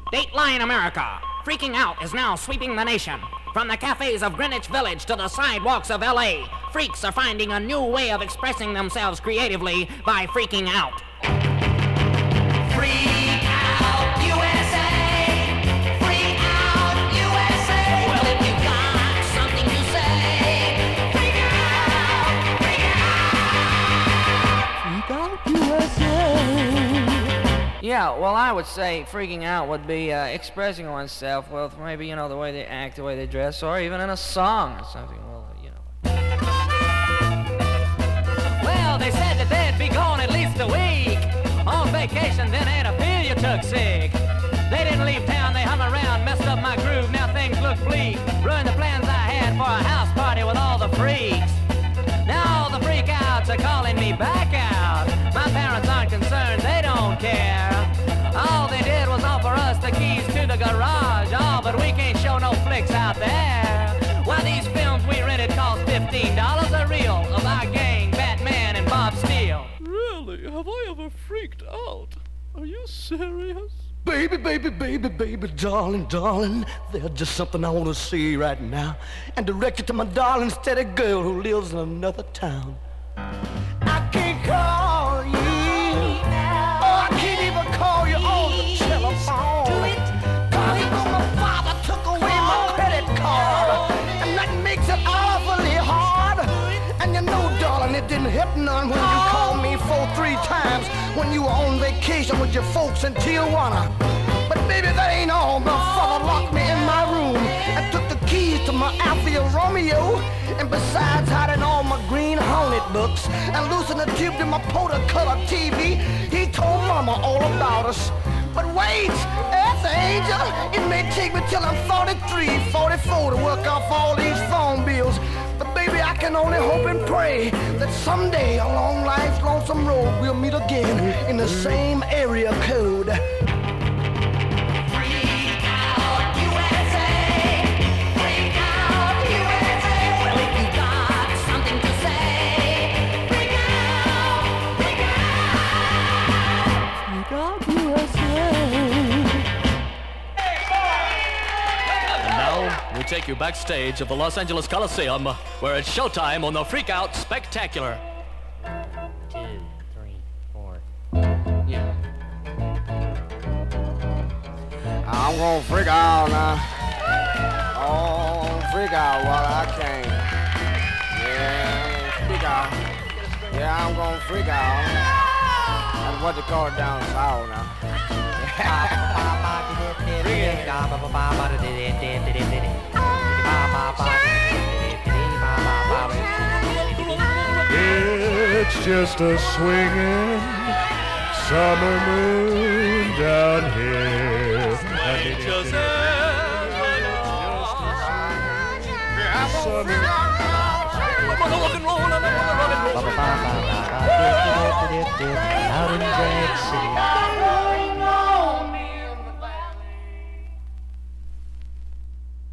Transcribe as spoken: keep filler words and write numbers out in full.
Dateline America. Freaking out is now sweeping the nation. From the cafes of Greenwich Village to the sidewalks of L A, freaks are finding a new way of expressing themselves creatively by freaking out. Freak out U S A! Freak out U S A! Well, if you got something to say, freak out! Freak out! Freak out U S A! Yeah, well, I would say freaking out would be uh, expressing oneself with maybe, you know, the way they act, the way they dress, or even in a song or something. Well, you know. Well, they said that they'd be gone at least a week on vacation, then Aunt Ophelia took sick. They didn't leave town, they hung around, messed up my groove, now things look bleak. Ruined the plans I had for a house party with all the freaks. Now all the freak-outs are calling me back out. My parents aren't concerned, they don't care. All they did was offer us the keys to the garage. Oh, but we can't show no flicks out there. Why, these films we rented cost fifteen dollars a reel of our gang, Batman and Bob Steele. Really? Have I ever freaked out? Are you serious? Baby, baby, baby, baby, darling, darling, there's just something I want to say right now, and direct it to my darling steady girl who lives in another town. I can't call you, oh, I can't even call you on the telephone. Do it, cause you know my father took away my credit card, and that makes it awfully hard. And you know, darling, it didn't help none when you called me four, three times when you were on vacation with your folks in Tijuana. But baby, that ain't all. My father locked me in my room and took the keys to my Alfa Romeo, and besides hiding all my green Hornet books and loosened the tube to my Polar color T V, he told Mama all about us. But wait, as an angel, it may take me till I'm forty-three, forty-four to work off all these phone bills. But baby, I can only hope and pray that someday along life's lonesome road we'll meet again in the same area code. We take you backstage of the Los Angeles Coliseum, where it's showtime on the Freak Out Spectacular. Two, three, four. Yeah. I'm gonna freak out now. Oh, freak out while I can. Yeah, freak out. Yeah, I'm gonna freak out. That's what they call it down south now. It's just a swinging summer moon down here. And it just Out in Drag City.